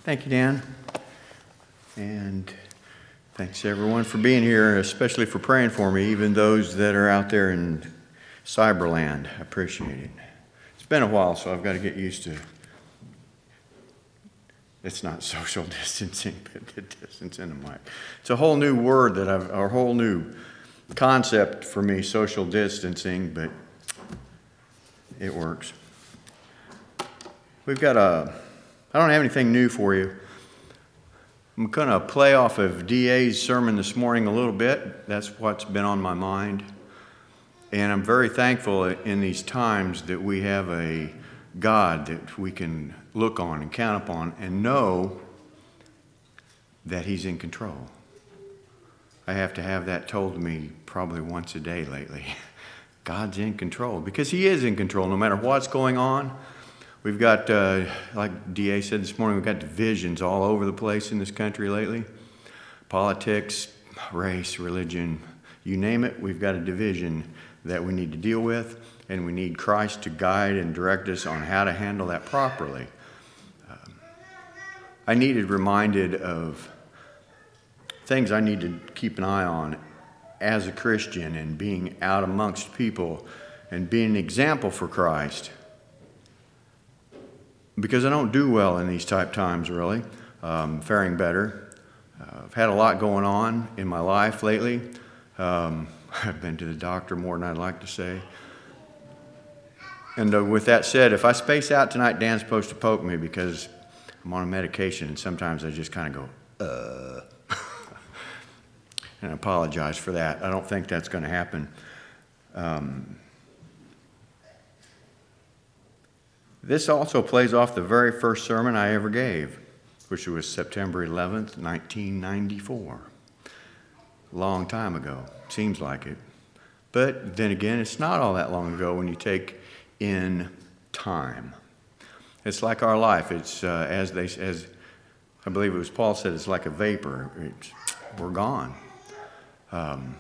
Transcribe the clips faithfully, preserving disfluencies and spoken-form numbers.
Thank you, Dan. And thanks everyone for being here, especially for praying for me, even those that are out there in cyberland. I appreciate it. It's been a while, so I've got to get used to, it's not social distancing, but the distance in the mic. It's a whole new word that I've, or a whole new concept for me, social distancing, but it works. We've got a, I don't have anything new for you. I'm going to play off of D A's sermon this morning a little bit. That's what's been on my mind. And I'm very thankful in these times that we have a God that we can look on and count upon and know that He's in control. I have to have that told to me probably once a day lately. God's in control, because He is in control no matter what's going on. We've got, uh, like D A said this morning, we've got divisions all over the place in this country lately. Politics, race, religion, you name it, we've got a division that we need to deal with, and we need Christ to guide and direct us on how to handle that properly. Um, I needed reminded of things I need to keep an eye on as a Christian and being out amongst people and being an example for Christ. Because I don't do well in these type times, really. Um, faring better. Uh, I've had a lot going on in my life lately. Um, I've been to the doctor more than I'd like to say. And uh, with that said, if I space out tonight, Dan's supposed to poke me because I'm on a medication, and sometimes I just kind of go, uh. And I apologize for that. I don't think that's going to happen. Um, This also plays off the very first sermon I ever gave, which was September eleventh, nineteen ninety-four. Long time ago, seems like it. But then again, it's not all that long ago when you take in time. It's like our life. It's uh, as they, as I believe it was Paul said, it's like a vapor. It's, we're gone. Um,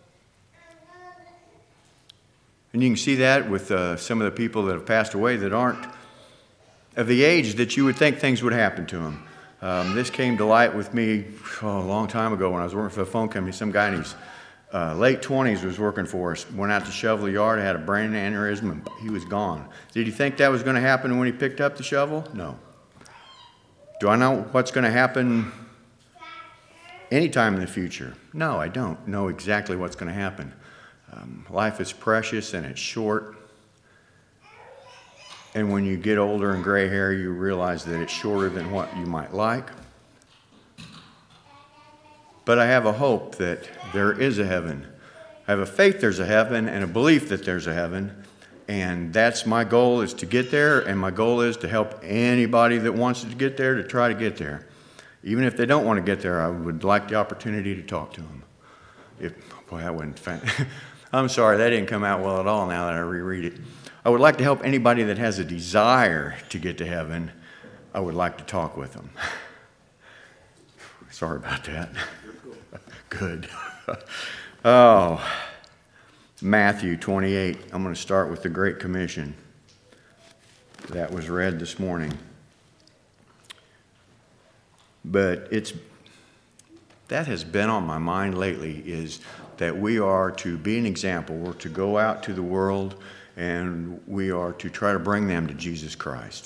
And you can see that with uh, some of the people that have passed away that aren't of the age that you would think things would happen to them. Um, this came to light with me oh, a long time ago when I was working for a phone company. Some guy in his uh, late twenties was working for us, went out to shovel the yard, had a brain aneurysm, and he was gone. Did he think that was going to happen when he picked up the shovel? No. Do I know what's going to happen anytime in the future? No, I don't know exactly what's going to happen. Um, life is precious and it's short. And when you get older and gray hair, you realize that it's shorter than what you might like. But I have a hope that there is a heaven. I have a faith there's a heaven and a belief that there's a heaven. And that's my goal, is to get there. And my goal is to help anybody that wants to get there to try to get there. Even if they don't want to get there, I would like the opportunity to talk to them. If, boy, that wasn't fun. I'm sorry, that didn't come out well at all now that I reread it. I would like to help anybody that has a desire to get to heaven. I would like to talk with them. Sorry about that. Good. Oh, Matthew twenty-eight. I'm going to start with the Great Commission that was read this morning. But it's that has been on my mind lately, is that we are to be an example. We're to go out to the world and we are to try to bring them to Jesus Christ.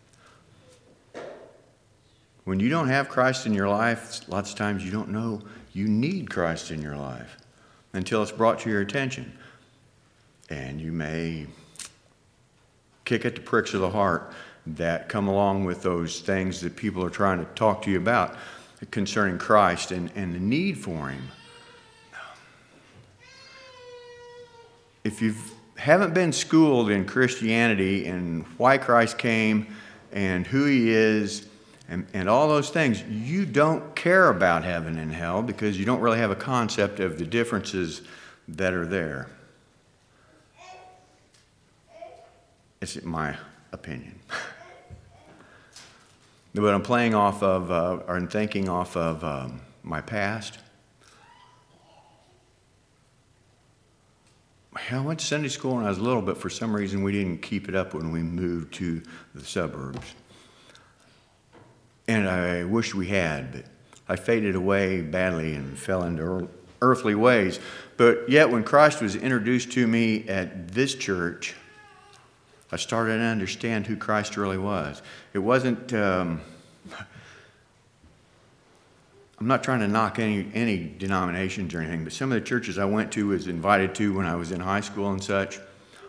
When you don't have Christ in your life, lots of times you don't know you need Christ in your life until it's brought to your attention. And you may kick at the pricks of the heart that come along with those things that people are trying to talk to you about concerning Christ and, and the need for Him. If you haven't been schooled in Christianity and why Christ came and who He is and, and all those things, you don't care about heaven and hell because you don't really have a concept of the differences that are there. It's my opinion. But I'm playing off of, uh, or I'm thinking off of um, my past. I went to Sunday school when I was little, but for some reason we didn't keep it up when we moved to the suburbs. And I wish we had, but I faded away badly and fell into earthly ways. But yet when Christ was introduced to me at this church, I started to understand who Christ really was. It wasn't, um, I'm not trying to knock any, any denominations or anything, but some of the churches I went to, was invited to when I was in high school and such,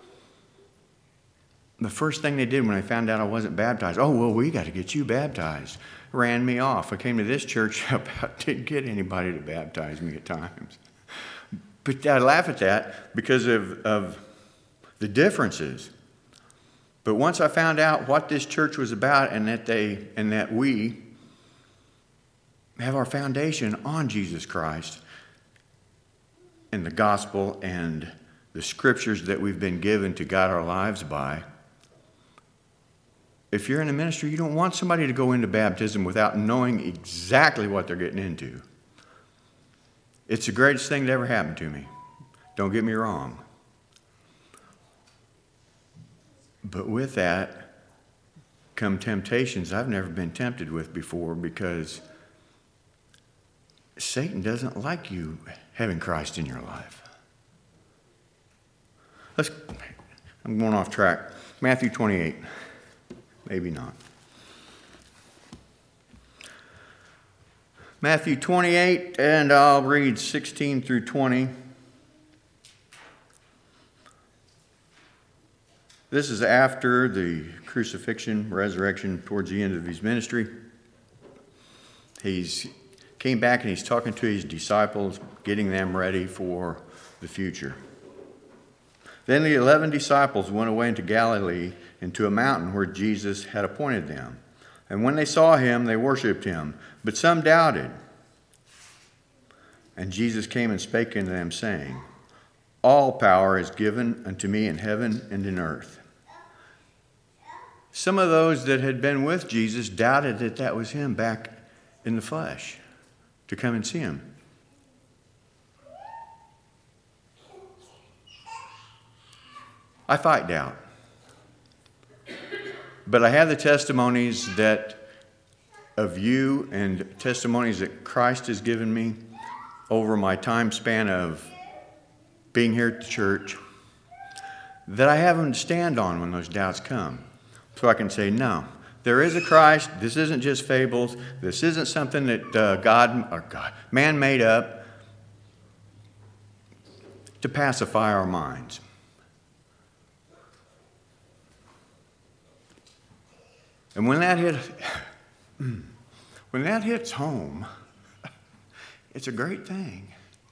the first thing they did when I found out I wasn't baptized, oh, well, we got to get you baptized. Ran me off. I came to this church, I about didn't get anybody to baptize me at times. But I laugh at that because of, of the differences. But once I found out what this church was about and that they and that we have our foundation on Jesus Christ and the gospel and the scriptures that we've been given to guide our lives by, if you're in a ministry, you don't want somebody to go into baptism without knowing exactly what they're getting into. It's the greatest thing that ever happened to me. Don't get me wrong. But with that come temptations I've never been tempted with before, because Satan doesn't like you having Christ in your life. Let's, I'm going off track. Matthew twenty-eight. Maybe not. Matthew twenty-eight, and I'll read sixteen through twenty. This is after the crucifixion, resurrection, towards the end of his ministry. He's came back and he's talking to his disciples, getting them ready for the future. Then the eleven disciples went away into Galilee, into a mountain where Jesus had appointed them. And when they saw him, they worshipped him, but some doubted. And Jesus came and spake unto them, saying, all power is given unto me in heaven and in earth. Some of those that had been with Jesus doubted that that was him back in the flesh to come and see him. I fight doubt. But I have the testimonies that of you and testimonies that Christ has given me over my time span of being here at the church that I have them to stand on when those doubts come. So I can say, no, there is a Christ. This isn't just fables. This isn't something that uh, God or God, man made up to pacify our minds. And when that hit, when that hits home, it's a great thing.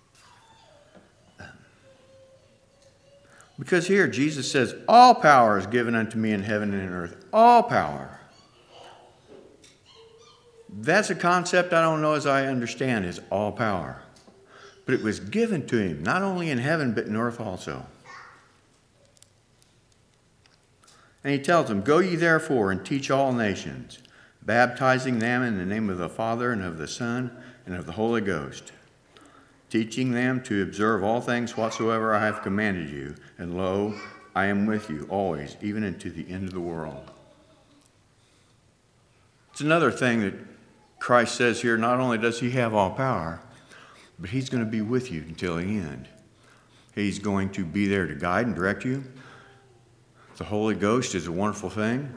Because here Jesus says, all power is given unto me in heaven and in earth. All power. That's a concept I don't know as I understand, is all power. But it was given to him, not only in heaven, but in earth also. And he tells them, go ye therefore and teach all nations, baptizing them in the name of the Father and of the Son and of the Holy Ghost, teaching them to observe all things whatsoever I have commanded you. And lo, I am with you always, even unto the end of the world. It's another thing that Christ says here, not only does he have all power, but he's going to be with you until the end. He's going to be there to guide and direct you. The Holy Ghost is a wonderful thing.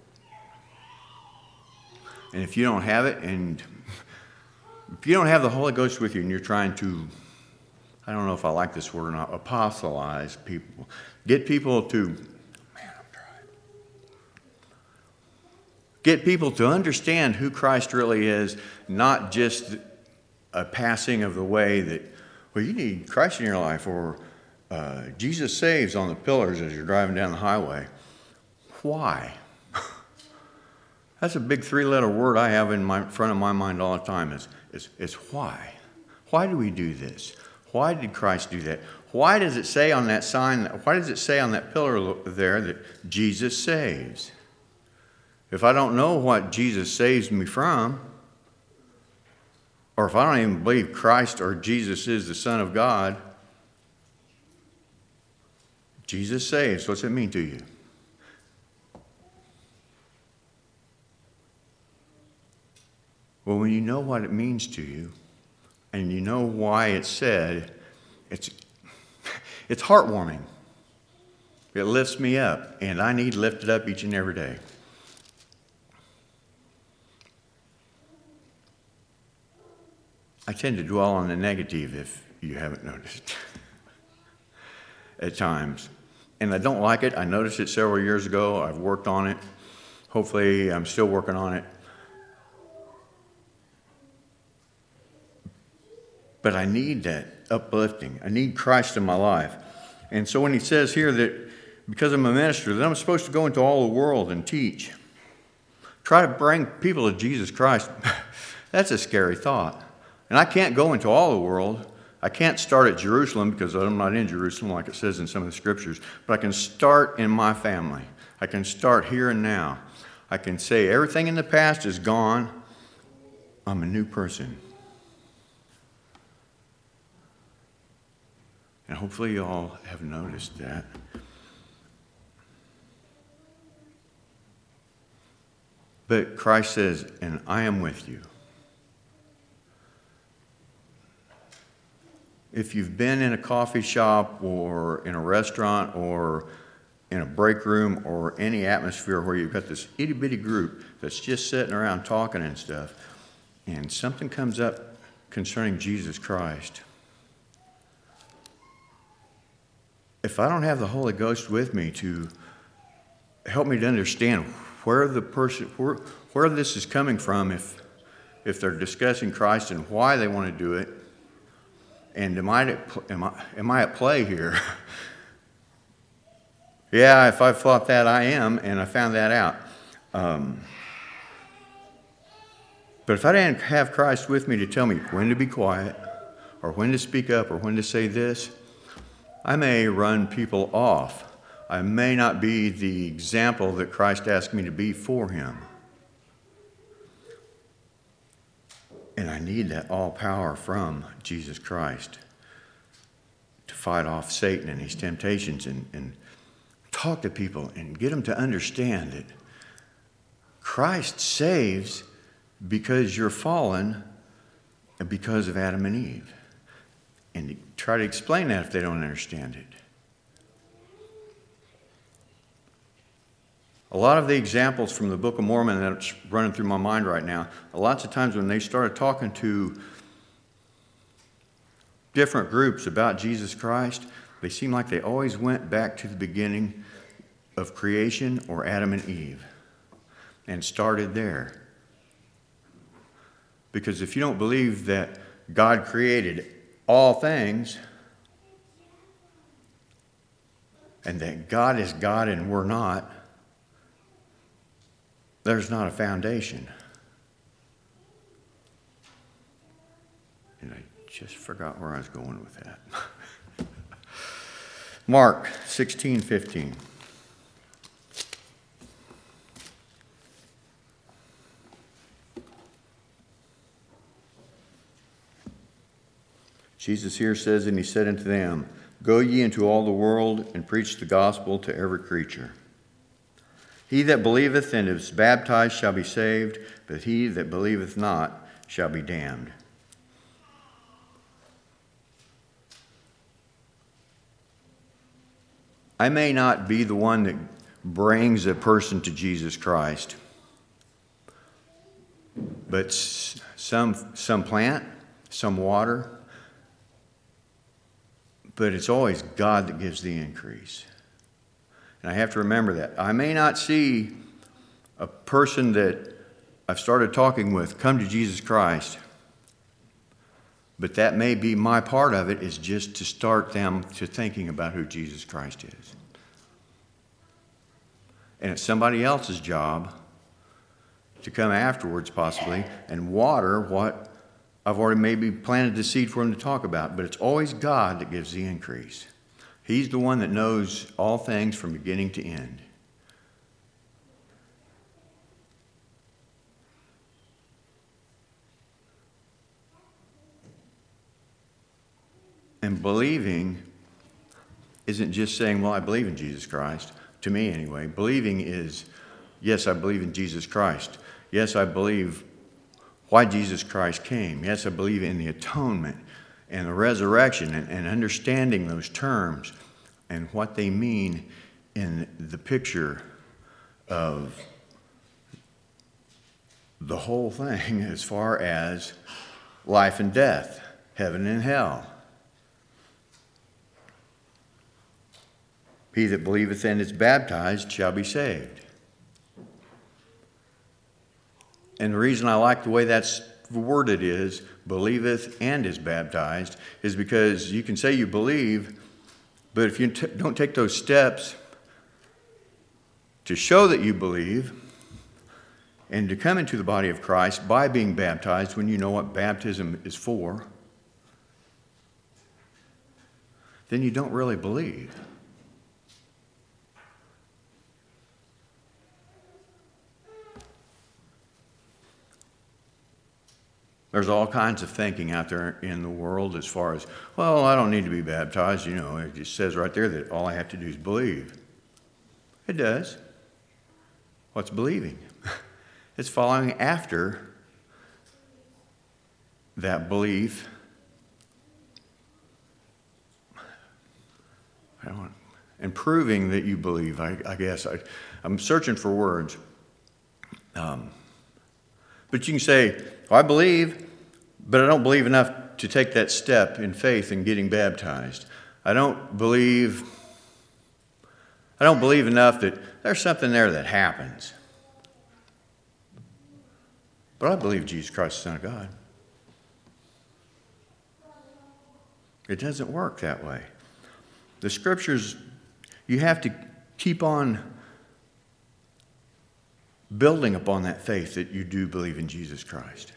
And if you don't have it, and if you don't have the Holy Ghost with you and you're trying to, I don't know if I like this word or not, apostolize people, get people to, man, I'm trying. Get people to understand who Christ really is, not just a passing of the way that, well, you need Christ in your life, or uh, Jesus saves on the pillars as you're driving down the highway. Why? That's a big three-letter word I have in my front of my mind all the time. Is is is why? Why do we do this? Why did Christ do that? Why does it say on that sign? Why does it say on that pillar there that Jesus saves? If I don't know what Jesus saves me from, or if I don't even believe Christ or Jesus is the Son of God, Jesus saves. What's it mean to you? Well, when you know what it means to you, and you know why it's said, it's, it's heartwarming. It lifts me up, and I need lifted up each and every day. I tend to dwell on the negative, if you haven't noticed, at times. And I don't like it. I noticed it several years ago. I've worked on it. Hopefully, I'm still working on it. But I need that uplifting. I need Christ in my life. And so when he says here that because I'm a minister, that I'm supposed to go into all the world and teach, try to bring people to Jesus Christ, that's a scary thought. And I can't go into all the world. I can't start at Jerusalem because I'm not in Jerusalem like it says in some of the scriptures. But I can start in my family. I can start here and now. I can say everything in the past is gone. I'm a new person. And hopefully you all have noticed that. But Christ says, and I am with you. If you've been in a coffee shop or in a restaurant or in a break room or any atmosphere where you've got this itty-bitty group that's just sitting around talking and stuff, and something comes up concerning Jesus Christ, if I don't have the Holy Ghost with me to help me to understand where the person, where, where this is coming from, if if they're discussing Christ and why they want to do it, and am I am I am I at play here? Yeah, if I've thought that, I am, and I found that out. Um, but if I didn't have Christ with me to tell me when to be quiet, or when to speak up, or when to say this, I may run people off. I may not be the example that Christ asked me to be for him. And I need that all power from Jesus Christ to fight off Satan and his temptations and, and talk to people and get them to understand that Christ saves because you're fallen and because of Adam and Eve. And to try to explain that if they don't understand it. A lot of the examples from the Book of Mormon that's running through my mind right now, lots of times when they started talking to different groups about Jesus Christ, they seem like they always went back to the beginning of creation or Adam and Eve and started there. Because if you don't believe that God created all things and that God is God and we're not, there's not a foundation. And I just forgot where I was going with that. Mark sixteen fifteen. Jesus here says, and he said unto them, Go ye into all the world and preach the gospel to every creature. He that believeth and is baptized shall be saved, but he that believeth not shall be damned. I may not be the one that brings a person to Jesus Christ, but some, some plant, some water, but it's always God that gives the increase. And I have to remember that. I may not see a person that I've started talking with come to Jesus Christ, but that may be my part of it, is just to start them to thinking about who Jesus Christ is. And it's somebody else's job to come afterwards possibly and water what I've already maybe planted the seed for them to talk about. But it's always God that gives the increase. He's the one that knows all things from beginning to end. And believing isn't just saying, well, I believe in Jesus Christ. To me, anyway. Believing is, yes, I believe in Jesus Christ. Yes, I believe why Jesus Christ came. Yes, I believe in the atonement and the resurrection and, and understanding those terms and what they mean in the picture of the whole thing as far as life and death, heaven and hell. He that believeth and is baptized shall be saved. And the reason I like the way that's worded is, believeth and is baptized, is because you can say you believe, but if you t- don't take those steps to show that you believe and to come into the body of Christ by being baptized when you know what baptism is for, then you don't really believe. There's all kinds of thinking out there in the world as far as, well, I don't need to be baptized. You know, it just says right there that all I have to do is believe. It does. What's believing? It's following after that belief. I don't, and proving that you believe, I, I guess. I, I'm searching for words. Um, but you can say, well, I believe, but I don't believe enough to take that step in faith in getting baptized. I don't believe, I don't believe enough that there's something there that happens. But I believe Jesus Christ is the Son of God. It doesn't work that way. The Scriptures, you have to keep on building upon that faith that you do believe in Jesus Christ.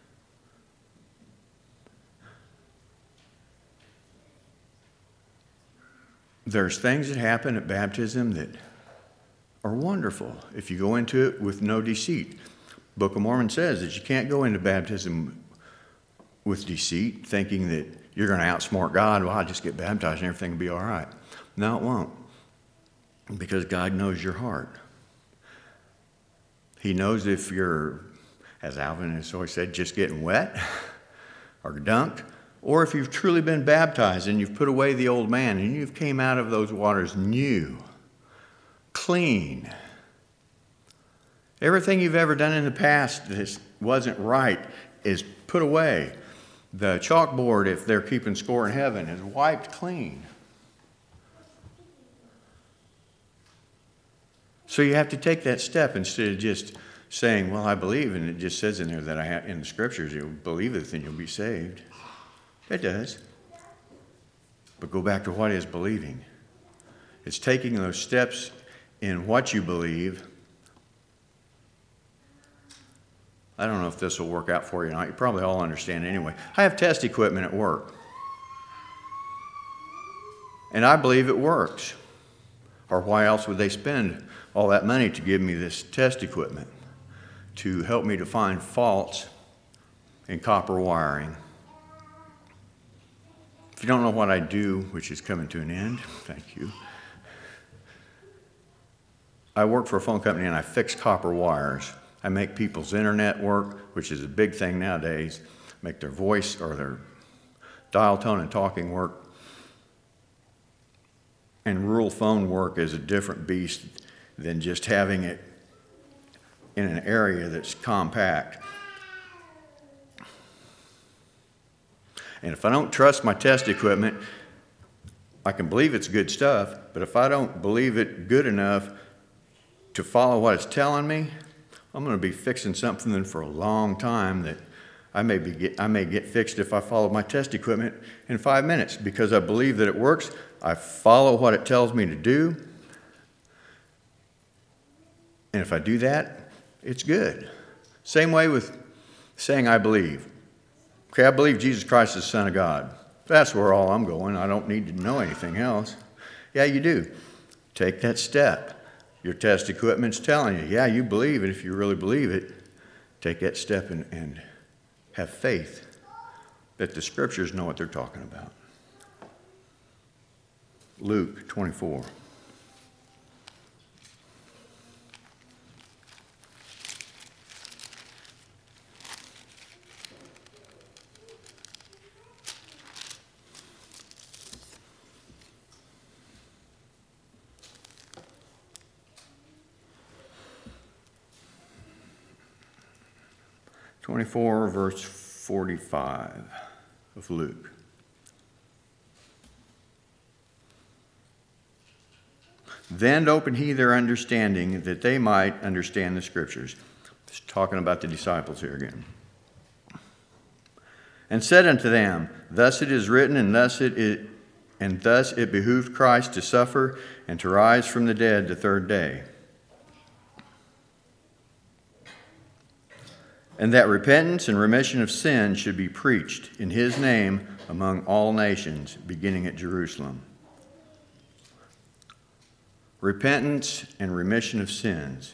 There's things that happen at baptism that are wonderful if you go into it with no deceit. Book of Mormon says that you can't go into baptism with deceit, thinking that you're going to outsmart God. Well, I'll just get baptized and everything will be all right. No, it won't. Because God knows your heart. He knows if you're, as Alvin has always said, just getting wet or dunked, or if you've truly been baptized and you've put away the old man and you've came out of those waters new, clean. Everything you've ever done in the past that wasn't right is put away. The chalkboard, if they're keeping score in heaven, is wiped clean. So you have to take that step instead of just saying, well, I believe, and it just says in there that I have, in the Scriptures, you'll believe it and you'll be saved. It does. But go back to what is believing. It's taking those steps in what you believe. I don't know if this will work out for you or not. You probably all understand it anyway. I have test equipment at work. And I believe it works. Or why else would they spend all that money to give me this test equipment? To help me to find faults in copper wiring. If you don't know what I do, which is coming to an end, thank you. I work for a phone company and I fix copper wires. I make people's internet work, which is a big thing nowadays, make their voice or their dial tone and talking work. And rural phone work is a different beast than just having it in an area that's compact. And if I don't trust my test equipment, I can believe it's good stuff, but if I don't believe it good enough to follow what it's telling me, I'm going to be fixing something for a long time that I may be get, I may get fixed if I follow my test equipment in five minutes because I believe that it works. I follow what it tells me to do. And if I do that, it's good. Same way with saying I believe. Okay, I believe Jesus Christ is the Son of God. That's where all I'm going. I don't need to know anything else. Yeah, you do. Take that step. Your test equipment's telling you, yeah, you believe it. If you really believe it, take that step and, and have faith that the Scriptures know what they're talking about. Luke twenty-four. twenty-four, verse forty-five of Luke. Then opened he their understanding, that they might understand the Scriptures. It's talking about the disciples here again. And said unto them, Thus it is written, and thus it, it and thus it behooved Christ to suffer and to rise from the dead the third day. And that repentance and remission of sin should be preached in his name among all nations, beginning at Jerusalem. Repentance and remission of sins.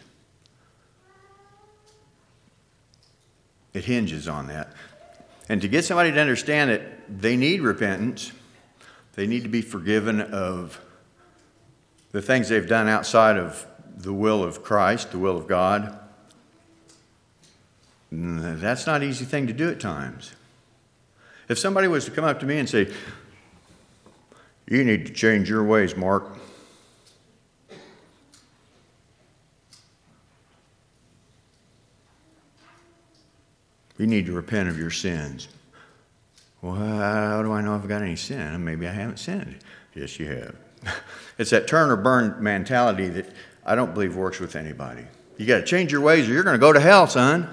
It hinges on that. And to get somebody to understand it, they need repentance. They need to be forgiven of the things they've done outside of the will of Christ, the will of God. That's not an easy thing to do at times. If somebody was to come up to me and say, you need to change your ways, Mark. You need to repent of your sins. Well, how do I know if I've got any sin? Maybe I haven't sinned. Yes, you have. It's that turn or burn mentality that I don't believe works with anybody. You got to change your ways or you're going to go to hell, son.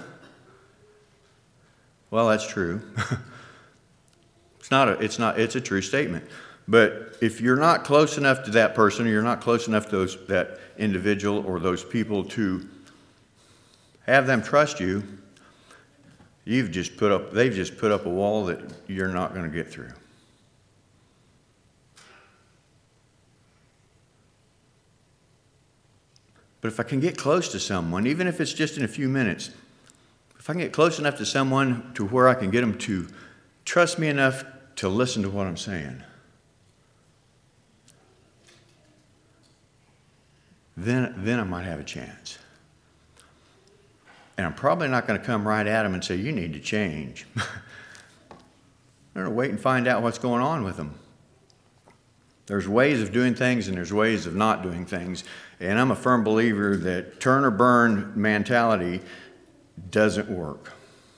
Well, that's true. It's not a, it's not, it's a true statement. But if you're not close enough to that person, or you're not close enough to those, that individual or those people to have them trust you, you've just put up, they've just put up a wall that you're not going to get through. But if I can get close to someone, even if it's just in a few minutes, if I can get close enough to someone to where I can get them to trust me enough to listen to what I'm saying, then, then I might have a chance. And I'm probably not going to come right at them and say, you need to change. I'm going to wait and find out what's going on with them. There's ways of doing things and there's ways of not doing things. And I'm a firm believer that turn or burn mentality doesn't work.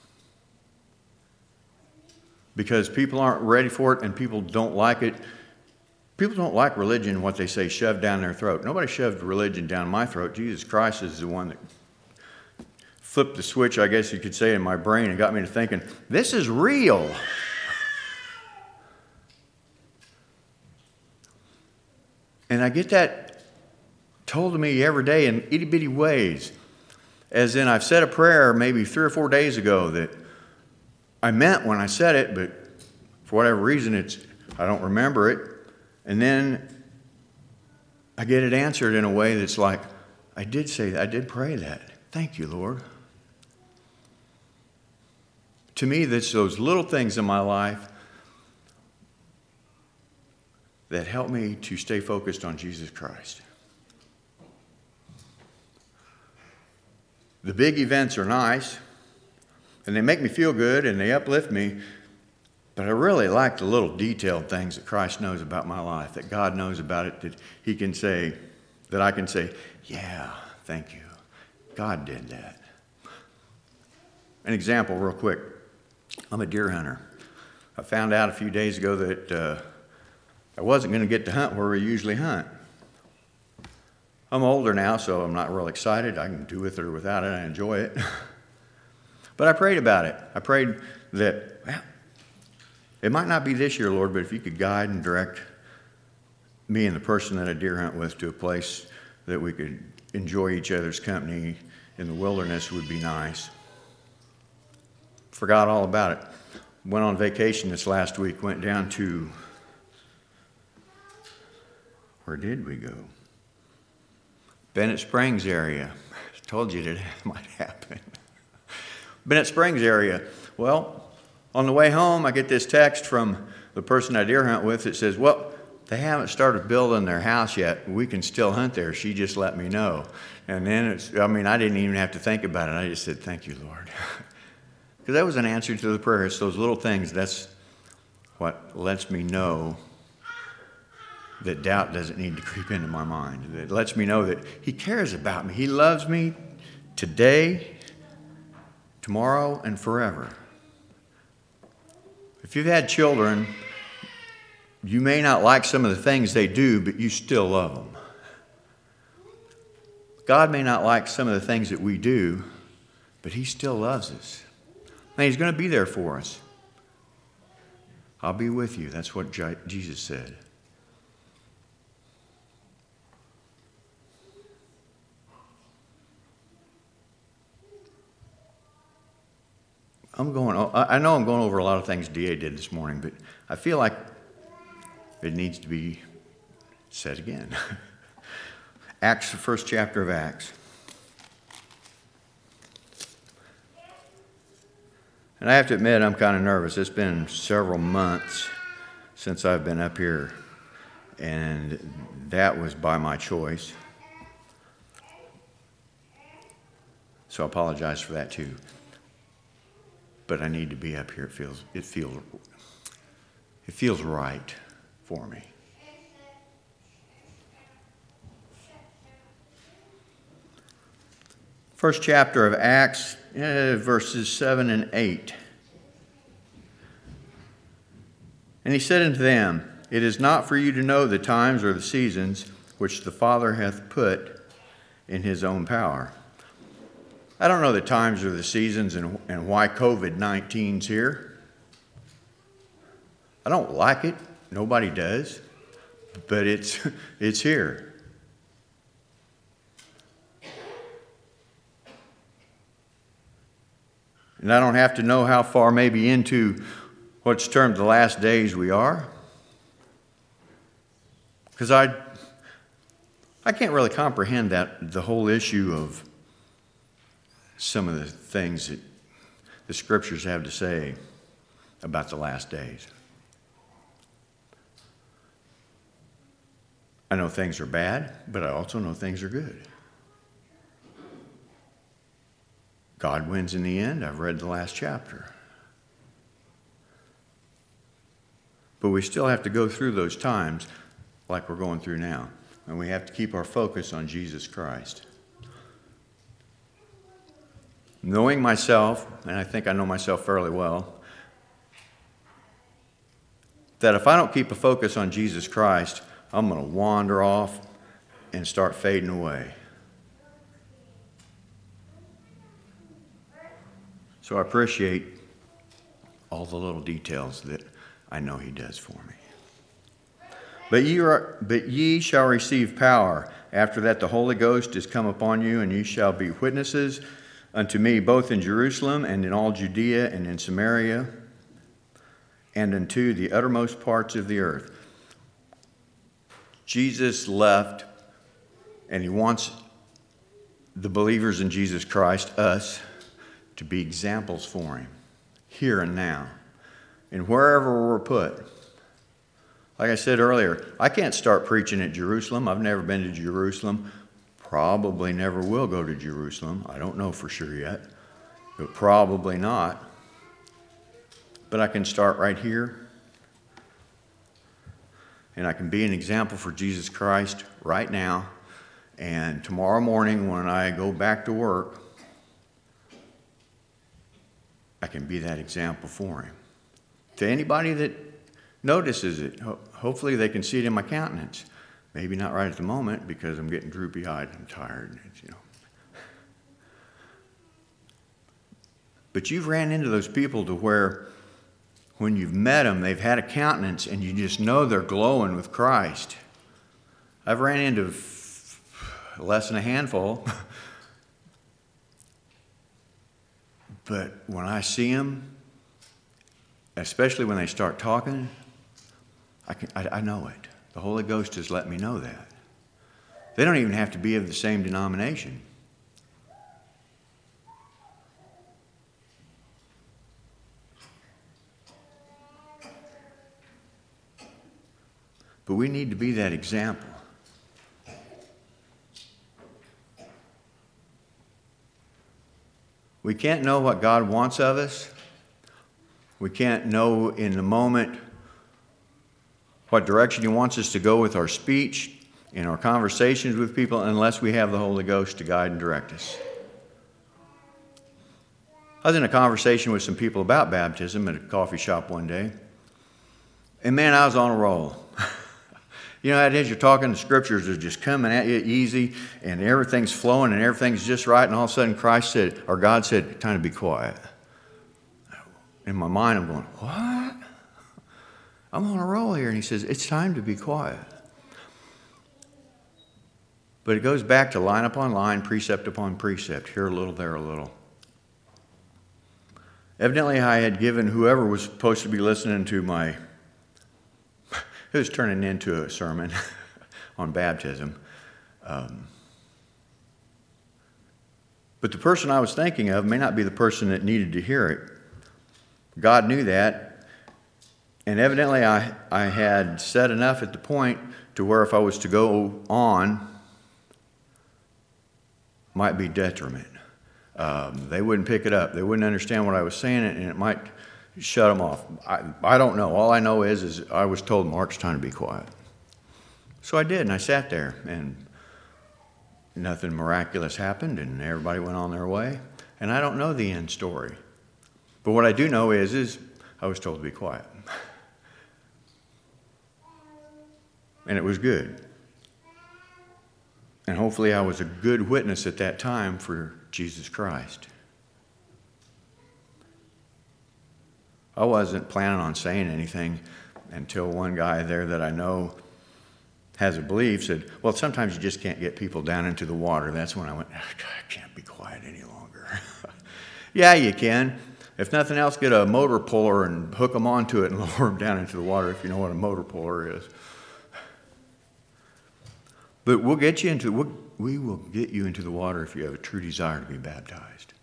Because people aren't ready for it and people don't like it. People don't like religion, what they say, shoved down their throat. Nobody shoved religion down my throat. Jesus Christ is the one that flipped the switch, I guess you could say, in my brain and got me to thinking, this is real. And I get that told to me every day in itty bitty ways. As in, I've said a prayer maybe three or four days ago that I meant when I said it, but for whatever reason, it's I don't remember it. And then I get it answered in a way that's like, I did say that, I did pray that. Thank you, Lord. To me, that's those little things in my life that help me to stay focused on Jesus Christ. The big events are nice, and they make me feel good, and they uplift me, but I really like the little detailed things that Christ knows about my life, that God knows about it, that he can say, that I can say, yeah, thank you. God did that. An example real quick. I'm a deer hunter. I found out a few days ago that uh, I wasn't going to get to hunt where we usually hunt. I'm older now, so I'm not real excited. I can do with it or without it. I enjoy it. But I prayed about it. I prayed that, well, it might not be this year, Lord, but if you could guide and direct me and the person that I deer hunt with to a place that we could enjoy each other's company in the wilderness would be nice. Forgot all about it. Went on vacation this last week. Went down to, where did we go? Bennett Springs area. I told you that it might happen. Bennett Springs area. Well, on the way home, I get this text from the person I deer hunt with that says, well, they haven't started building their house yet. We can still hunt there. She just let me know. And then, it's, I mean, I didn't even have to think about it. I just said, thank you, Lord. Because that was an answer to the prayer. It's those little things. That's what lets me know that doubt doesn't need to creep into my mind. It lets me know that he cares about me. He loves me today tomorrow and forever. If you've had children, you may not like some of the things they do, but you still love them. God may not like some of the things that we do, but he still loves us. And he's going to be there for us. I'll be with you. That's what Jesus said. I'm going, I know I'm going over a lot of things D A did this morning, but I feel like it needs to be said again. Acts, the first chapter of Acts. And I have to admit, I'm kind of nervous. It's been several months since I've been up here, and that was by my choice. So I apologize for that too. But I need to be up here. It feels it feels it feels right for me. First chapter of Acts, eh, verses seven and eight. And he said unto them, It is not for you to know the times or the seasons which the Father hath put in his own power. I don't know the times or the seasons and, and why covid nineteen's here. I don't like it. Nobody does. But it's it's here. And I don't have to know how far maybe into what's termed the last days we are. Because I I can't really comprehend that the whole issue of some of the things that the scriptures have to say about the last days. I know things are bad, but I also know things are good. God wins in the end. I've read the last chapter. But we still have to go through those times like we're going through now. And we have to keep our focus on Jesus Christ. Knowing myself, and I think I know myself fairly well, that if I don't keep a focus on Jesus Christ, I'm going to wander off and start fading away. So I appreciate all the little details that I know he does for me. But ye, are, but ye shall receive power. After that the Holy Ghost is come upon you, and ye shall be witnesses unto me both in Jerusalem and in all Judea and in Samaria and unto the uttermost parts of the earth. Jesus left, and he wants the believers in Jesus Christ, us, to be examples for him, here and now, and wherever we're put. Like I said earlier, I can't start preaching at Jerusalem. I've never been to Jerusalem. Probably never will go to Jerusalem. I don't know for sure yet, but probably not. But I can start right here, and I can be an example for Jesus Christ right now. And tomorrow morning when I go back to work, I can be that example for him. To anybody that notices it, ho- hopefully they can see it in my countenance. Maybe not right at the moment because I'm getting droopy-eyed and tired, you know. But you've ran into those people to where when you've met them, they've had a countenance and you just know they're glowing with Christ. I've ran into f- less than a handful. But when I see them, especially when they start talking, I, can, I, I know it. The Holy Ghost has let me know that. They don't even have to be of the same denomination. But we need to be that example. We can't know what God wants of us. We can't know in the moment what direction he wants us to go with our speech, in our conversations with people, unless we have the Holy Ghost to guide and direct us. I was in a conversation with some people about baptism at a coffee shop one day. And man, I was on a roll. You know how it is, you're talking, the scriptures are just coming at you easy, and everything's flowing, and everything's just right, and all of a sudden Christ said, or God said, time to be quiet. In my mind, I'm going, what? I'm on a roll here. And he says, it's time to be quiet. But it goes back to line upon line, precept upon precept, here a little, there a little. Evidently, I had given whoever was supposed to be listening to my, it was turning into a sermon on baptism. Um, but the person I was thinking of may not be the person that needed to hear it. God knew that. And evidently, I, I had said enough at the point to where if I was to go on, might be detriment. Um, they wouldn't pick it up. They wouldn't understand what I was saying, and it might shut them off. I, I don't know. All I know is, is I was told, Mark, it's time to be quiet. So I did, and I sat there, and nothing miraculous happened, and everybody went on their way. And I don't know the end story. But what I do know is, is I was told to be quiet. And it was good. And hopefully I was a good witness at that time for Jesus Christ. I wasn't planning on saying anything until one guy there that I know has a belief said, well, sometimes you just can't get people down into the water. That's when I went, I can't be quiet any longer. Yeah, you can. If nothing else, get a motor puller and hook them onto it and lower them down into the water, if you know what a motor puller is. But we'll get you into, we'll, we will get you into the water if you have a true desire to be baptized.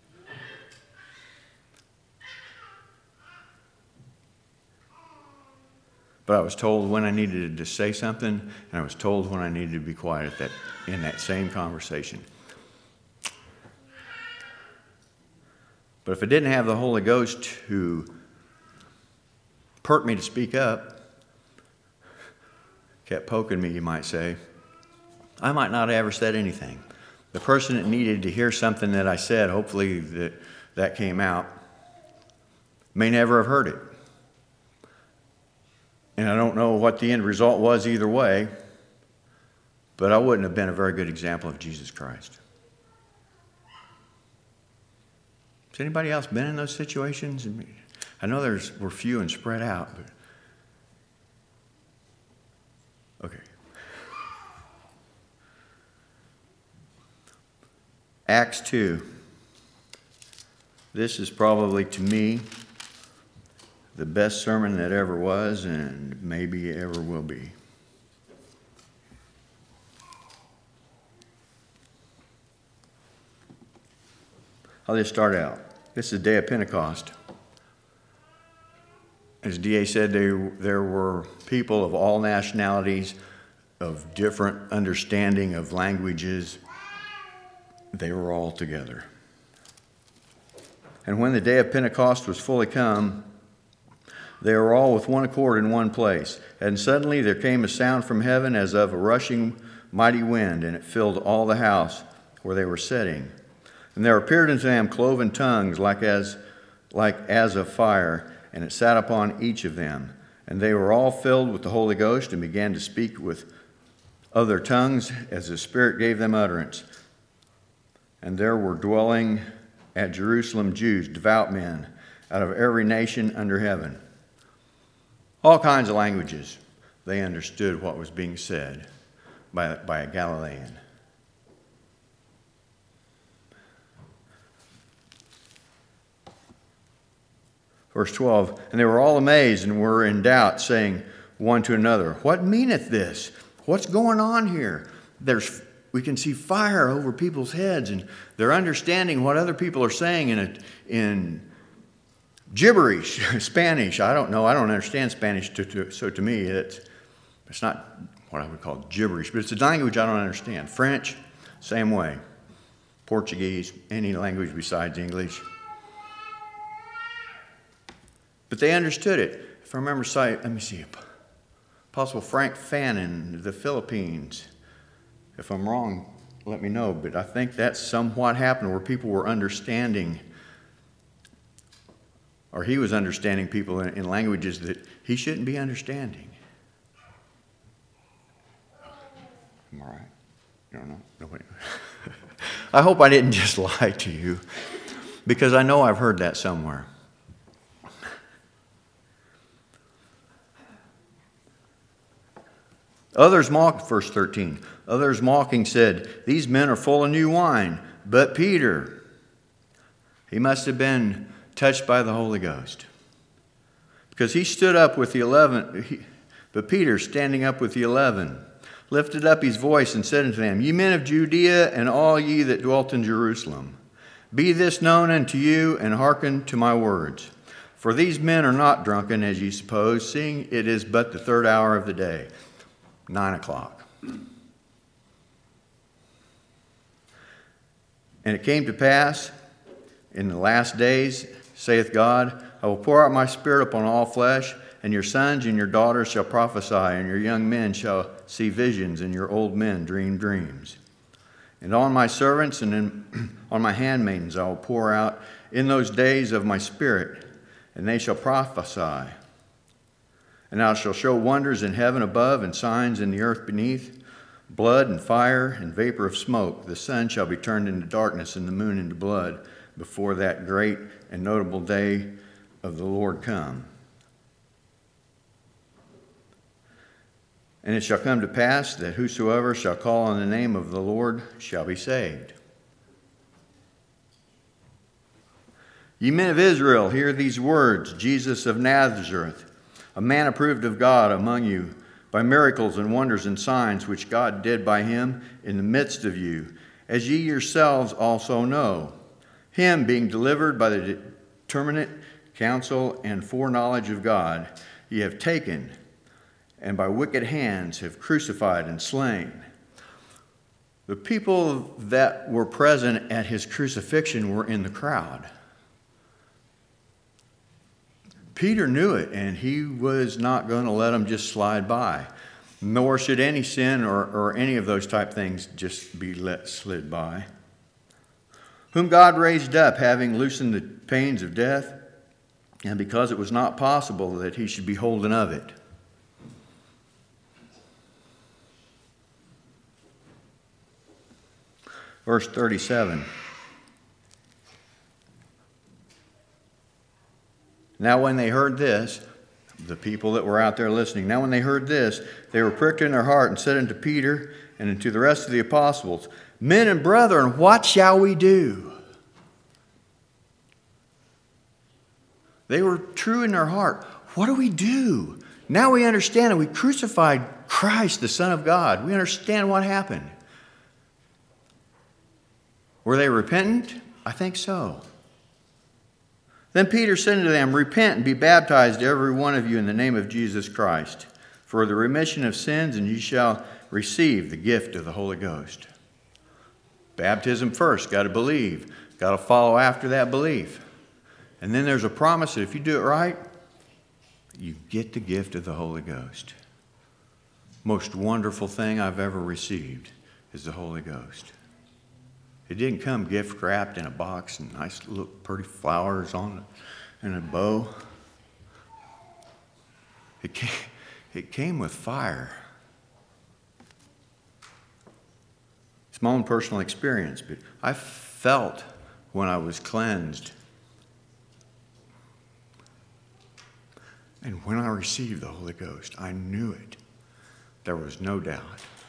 But I was told when I needed to say something, and I was told when I needed to be quiet at that, in that same conversation. But if I didn't have the Holy Ghost to perk me to speak up, kept poking me, you might say, I might not have ever said anything. The person that needed to hear something that I said, hopefully that, that came out, may never have heard it. And I don't know what the end result was either way, but I wouldn't have been a very good example of Jesus Christ. Has anybody else been in those situations? I know there's we're few and spread out, but okay. Acts two. This is probably, to me, the best sermon that ever was and maybe ever will be. I'll just start out. This is the day of Pentecost. As D A said, they, there were people of all nationalities, of different understanding of languages. They were all together. And when the day of Pentecost was fully come, they were all with one accord in one place. And suddenly there came a sound from heaven as of a rushing mighty wind, and it filled all the house where they were sitting. And there appeared unto them cloven tongues like as, like as of fire, and it sat upon each of them. And they were all filled with the Holy Ghost and began to speak with other tongues as the Spirit gave them utterance. And there were dwelling at Jerusalem Jews, devout men, out of every nation under heaven. All kinds of languages. They understood what was being said by, by a Galilean. Verse twelve, and they were all amazed and were in doubt, saying one to another, what meaneth this? What's going on here? There's We can see fire over people's heads, and they're understanding what other people are saying in a, in gibberish, Spanish. I don't know. I don't understand Spanish, to, to, so to me, it's, it's not what I would call gibberish, but it's a language I don't understand. French, same way. Portuguese, any language besides English. But they understood it. If I remember, let me see, Apostle Frank Fannin, the Philippines. If I'm wrong, let me know. But I think that's somewhat happened where people were understanding Or he was understanding people in, in languages that he shouldn't be understanding. Am I right? You don't know? Nobody. I hope I didn't just lie to you, because I know I've heard that somewhere. Others mocked, verse thirteen, others mocking said, "These men are full of new wine." But Peter, he must have been touched by the Holy Ghost, because he stood up with the eleven. He, but Peter, standing up with the eleven, lifted up his voice and said unto them, "Ye men of Judea, and all ye that dwelt in Jerusalem, be this known unto you, and hearken to my words. For these men are not drunken, as ye suppose, seeing it is but the third hour of the day." Nine o'clock. "And it came to pass in the last days, saith God, I will pour out my spirit upon all flesh, and your sons and your daughters shall prophesy, and your young men shall see visions, and your old men dream dreams. And on my servants and in, on my handmaidens I will pour out in those days of my spirit, and they shall prophesy. And I shall show wonders in heaven above and signs in the earth beneath, blood and fire and vapor of smoke. The sun shall be turned into darkness and the moon into blood before that great and notable day of the Lord come. And it shall come to pass that whosoever shall call on the name of the Lord shall be saved. Ye men of Israel, hear these words, Jesus of Nazareth, a man approved of God among you by miracles and wonders and signs which God did by him in the midst of you, as ye yourselves also know. Him being delivered by the determinate counsel and foreknowledge of God, ye have taken, and by wicked hands have crucified and slain. The people that were present at his crucifixion were in the crowd. Peter knew it, and he was not going to let them just slide by. Nor should any sin or, or any of those type things just be let slid by. Whom God raised up, having loosened the pains of death, and because it was not possible that he should be holden of it. Verse thirty-seven. Now when they heard this, the people that were out there listening, now when they heard this, they were pricked in their heart and said unto Peter and unto the rest of the apostles, Men and brethren, what shall we do? They were true in their heart. What do we do? Now we understand that we crucified Christ, the Son of God. We understand what happened. Were they repentant? I think so. Then Peter said unto them, Repent and be baptized every one of you in the name of Jesus Christ, for the remission of sins, and ye shall receive the gift of the Holy Ghost. Baptism first, got to believe, got to follow after that belief. And then there's a promise that if you do it right, you get the gift of the Holy Ghost. Most wonderful thing I've ever received is the Holy Ghost. It didn't come gift wrapped in a box and nice little pretty flowers on it and a bow. It came, it came with fire. It's my own personal experience, but I felt when I was cleansed. And when I received the Holy Ghost, I knew it. There was no doubt.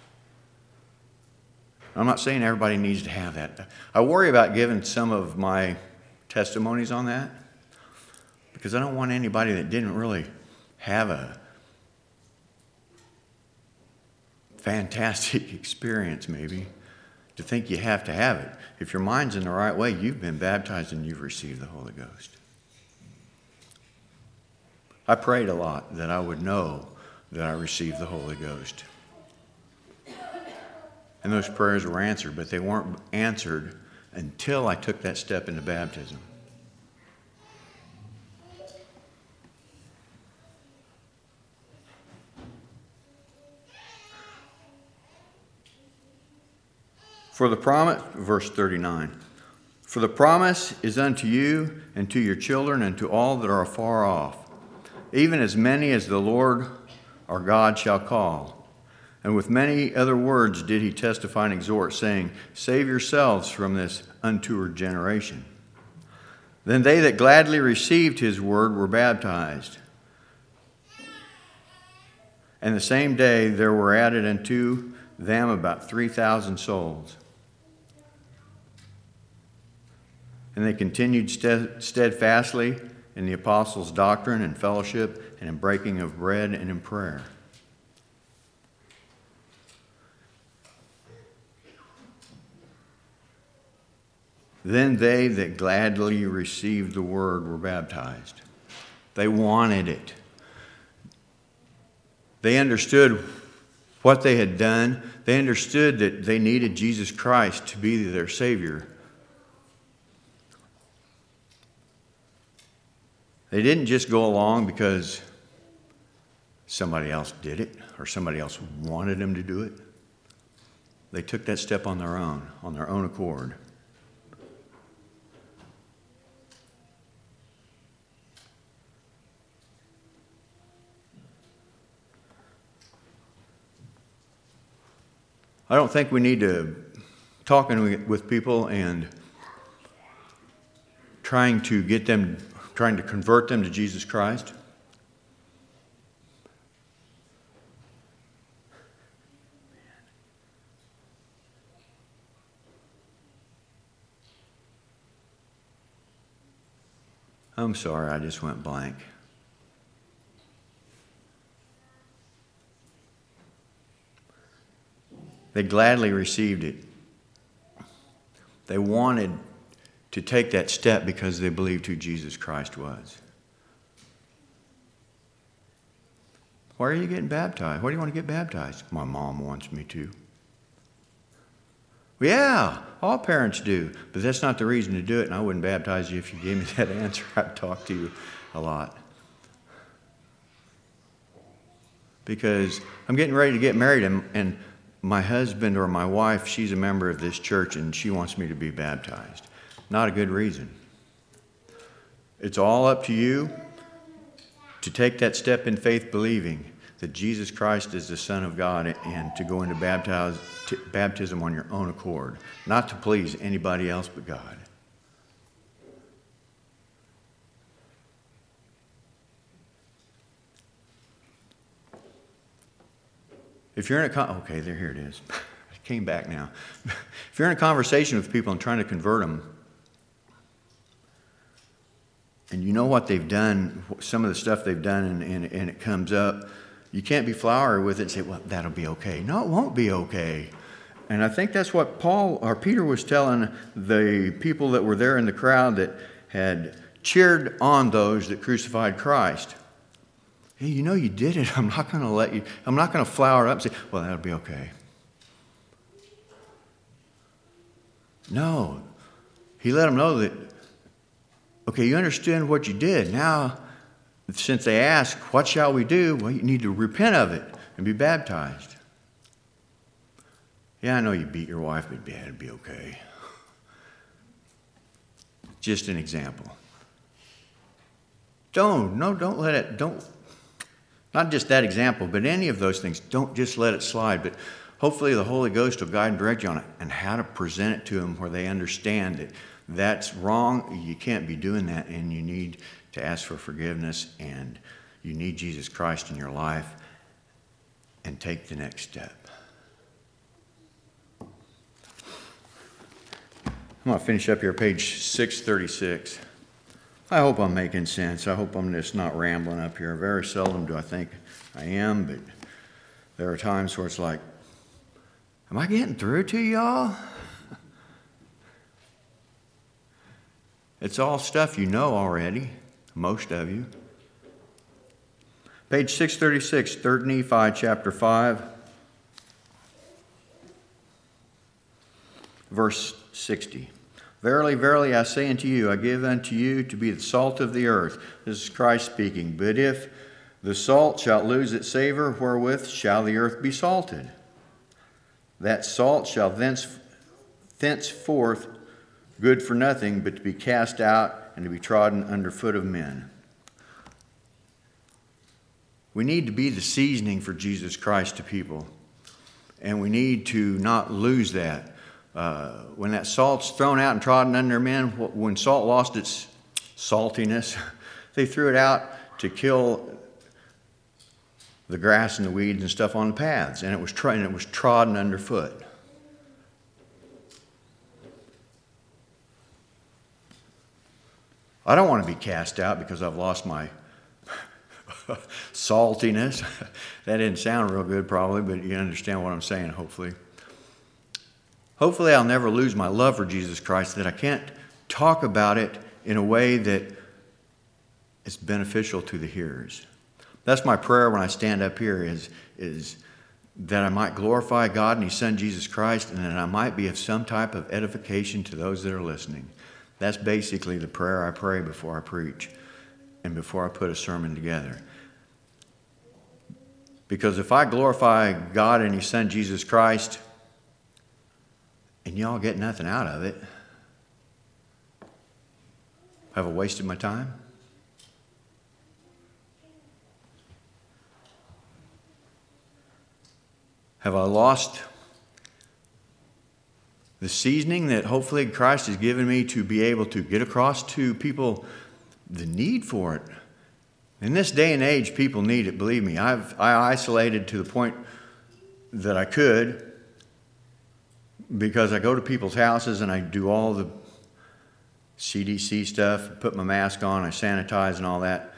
I'm not saying everybody needs to have that. I worry about giving some of my testimonies on that because I don't want anybody that didn't really have a fantastic experience maybe to think you have to have it. If your mind's in the right way, you've been baptized and you've received the Holy Ghost. I prayed a lot that I would know that I received the Holy Ghost. And those prayers were answered, but they weren't answered until I took that step into baptism. For the promise, verse thirty-nine, For the promise is unto you and to your children and to all that are afar off, even as many as the Lord our God shall call. And with many other words did he testify and exhort, saying, Save yourselves from this untoward generation. Then they that gladly received his word were baptized. And the same day there were added unto them about three thousand souls. And they continued steadfastly in the apostles' doctrine and fellowship, and in breaking of bread and in prayer. Then they that gladly received the word were baptized. They wanted it. They understood what they had done. They understood that they needed Jesus Christ to be their Savior. They didn't just go along because somebody else did it or somebody else wanted them to do it. They took that step on their own, on their own accord. I don't think we need to talking with people and trying to get them, trying to convert them to Jesus Christ. I'm sorry, I just went blank. They gladly received it. They wanted to take that step because they believed who Jesus Christ was. Why are you getting baptized? Why do you want to get baptized? My mom wants me to. Well, yeah, all parents do, but that's not the reason to do it, and I wouldn't baptize you if you gave me that answer. I'd talk to you a lot. Because I'm getting ready to get married, and, and my husband or my wife, she's a member of this church, and she wants me to be baptized. Not a good reason. It's all up to you to take that step in faith, believing that Jesus Christ is the Son of God, and to go into baptize, to baptism on your own accord, not to please anybody else but God. If you're in a con- okay, there here it is. It came back now. If you're in a conversation with people and trying to convert them, and you know what they've done, some of the stuff they've done, and, and, and it comes up, you can't be flowery with it and say, well, that'll be okay. No, it won't be okay. And I think that's what Paul or Peter was telling the people that were there in the crowd that had cheered on those that crucified Christ. Hey, you know you did it. I'm not going to let you, I'm not going to flower up and say, well, that'll be okay. No. He let them know that, okay, you understand what you did. Now, since they ask, what shall we do? Well, you need to repent of it and be baptized. Yeah, I know you beat your wife, but yeah, it'll be okay. Just an example. Don't, no, don't let it, don't, not just that example, but any of those things, don't just let it slide. But hopefully the Holy Ghost will guide and direct you on it and how to present it to them where they understand that that's wrong. You can't be doing that, and you need to ask for forgiveness, and you need Jesus Christ in your life, and take the next step. I'm going to finish up here, page six thirty-six. I hope I'm making sense. I hope I'm just not rambling up here. Very seldom do I think I am, but there are times where it's like, am I getting through to y'all? It's all stuff you know already, most of you. Page six thirty-six, third Nephi, chapter five, verse sixty. Verily, verily, I say unto you, I give unto you to be the salt of the earth. This is Christ speaking. But if the salt shall lose its savor, wherewith shall the earth be salted? That salt shall thence, thenceforth good for nothing, but to be cast out and to be trodden underfoot of men. We need to be the seasoning for Jesus Christ to people, and we need to not lose that. Uh, when that salt's thrown out and trodden under men, when salt lost its saltiness, they threw it out to kill the grass and the weeds and stuff on the paths, and it was, tr- and it was trodden underfoot. I don't want to be cast out because I've lost my saltiness. That didn't sound real good probably, but you understand what I'm saying, hopefully. Hopefully I'll never lose my love for Jesus Christ, that I can't talk about it in a way that is beneficial to the hearers. That's my prayer when I stand up here, is, is that I might glorify God and His Son, Jesus Christ, and that I might be of some type of edification to those that are listening. That's basically the prayer I pray before I preach and before I put a sermon together. Because if I glorify God and His Son, Jesus Christ, and y'all get nothing out of it, have I wasted my time? Have I lost the seasoning that hopefully Christ has given me to be able to get across to people the need for it? In this day and age, people need it, believe me. I've I isolated to the point that I could, because I go to people's houses and I do all the C D C stuff, put my mask on, I sanitize and all that.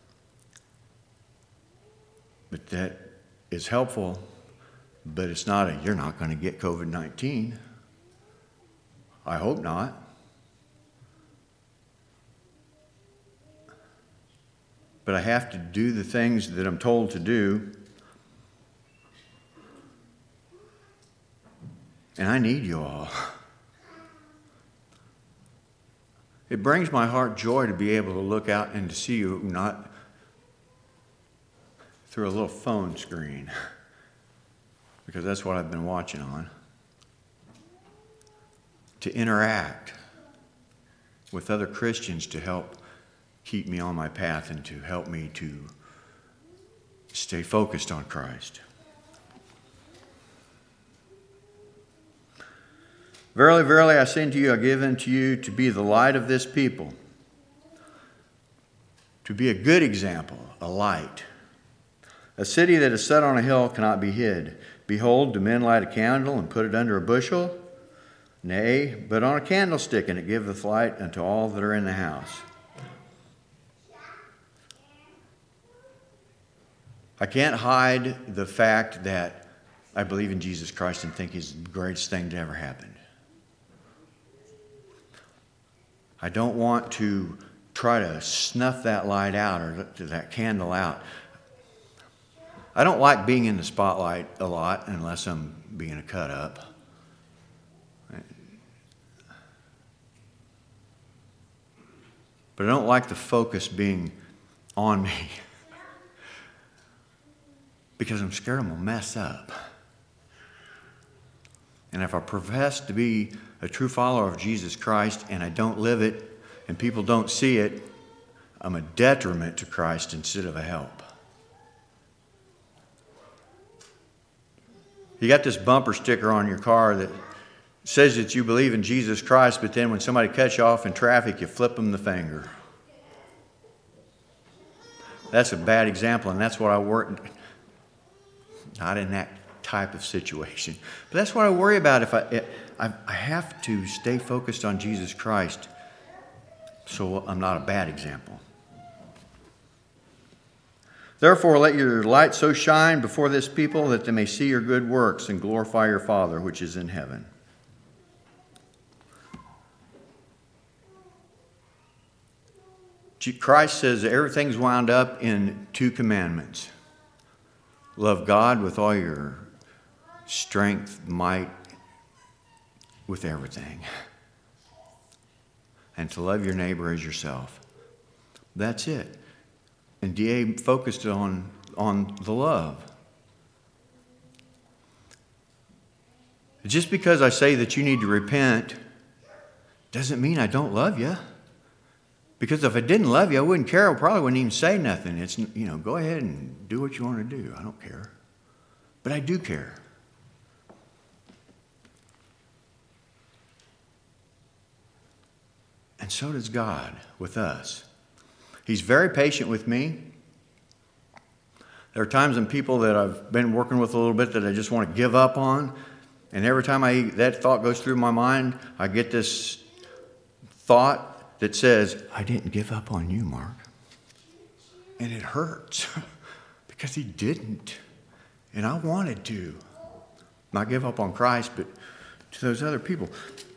But that is helpful, but it's not a, you're not going to get covid nineteen. I hope not. But I have to do the things that I'm told to do. And I need you all. It brings my heart joy to be able to look out and to see you not through a little phone screen, because that's what I've been watching on. To interact with other Christians to help keep me on my path and to help me to stay focused on Christ. Verily, verily, I say unto you, I give unto you to be the light of this people, to be a good example, a light. A city that is set on a hill cannot be hid. Behold, do men light a candle and put it under a bushel? Nay, but on a candlestick, and it giveth light unto all that are in the house. I can't hide the fact that I believe in Jesus Christ and think He's the greatest thing that ever happened. I don't want to try to snuff that light out or that candle out. I don't like being in the spotlight a lot unless I'm being a cut up. But I don't like the focus being on me because I'm scared I'm going to mess up. And if I profess to be a true follower of Jesus Christ and I don't live it and people don't see it, I'm a detriment to Christ instead of a help. You got this bumper sticker on your car that says that you believe in Jesus Christ, but then when somebody cuts you off in traffic, you flip them the finger. That's a bad example, and that's what I work, not in that type of situation. But that's what I worry about. If I, I, I have to stay focused on Jesus Christ so I'm not a bad example. Therefore, let your light so shine before this people that they may see your good works and glorify your Father which is in heaven. Christ says that everything's wound up in two commandments. Love God with all your strength, might, with everything. And to love your neighbor as yourself. That's it. And D A focused on, on the love. Just because I say that you need to repent doesn't mean I don't love you. Because if I didn't love you, I wouldn't care. I probably wouldn't even say nothing. It's, you know, go ahead and do what you want to do. I don't care. But I do care. And so does God with us. He's very patient with me. There are times when people that I've been working with a little bit that I just want to give up on. And every time I that thought goes through my mind, I get this thought that says, I didn't give up on you, Mark. And it hurts because he didn't. And I wanted to. Not give up on Christ, but to those other people.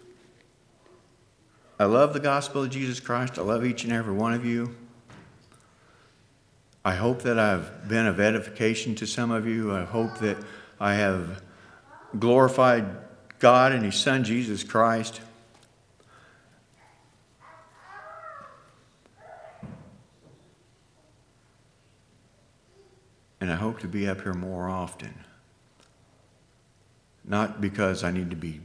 I love the gospel of Jesus Christ. I love each and every one of you. I hope that I've been of edification to some of you. I hope that I have glorified God and His Son, Jesus Christ. And I hope to be up here more often. Not because I need to be,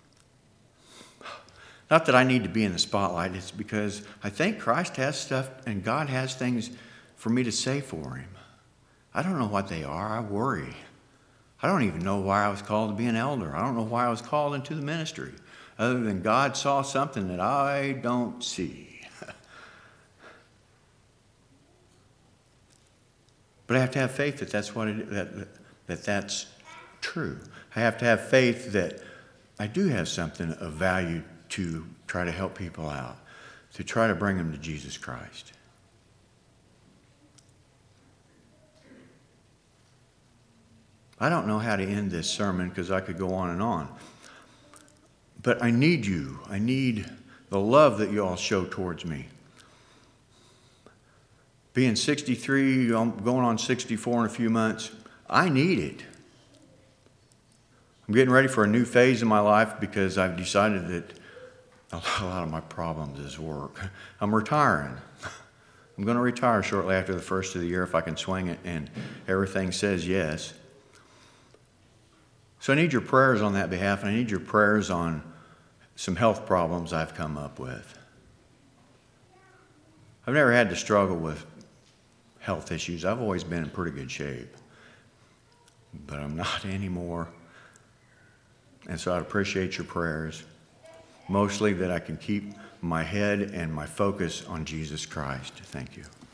not that I need to be in the spotlight. It's because I think Christ has stuff and God has things for me to say for Him. I don't know what they are. I worry. I don't even know why I was called to be an elder. I don't know why I was called into the ministry, other than God saw something that I don't see. But I have to have faith that that's what it, that, that that's true. I have to have faith that I do have something of value to try to help people out, to try to bring them to Jesus Christ. I don't know how to end this sermon because I could go on and on. But I need you. I need the love that you all show towards me. Being sixty-three, going on sixty-four in a few months, I need it. I'm getting ready for a new phase in my life because I've decided that a lot of my problems is work. I'm retiring. I'm going to retire shortly after the first of the year if I can swing it and everything says yes. So I need your prayers on that behalf, and I need your prayers on some health problems I've come up with. I've never had to struggle with health issues. I've always been in pretty good shape. But I'm not anymore. And so I'd appreciate your prayers. Mostly that I can keep my head and my focus on Jesus Christ. Thank you.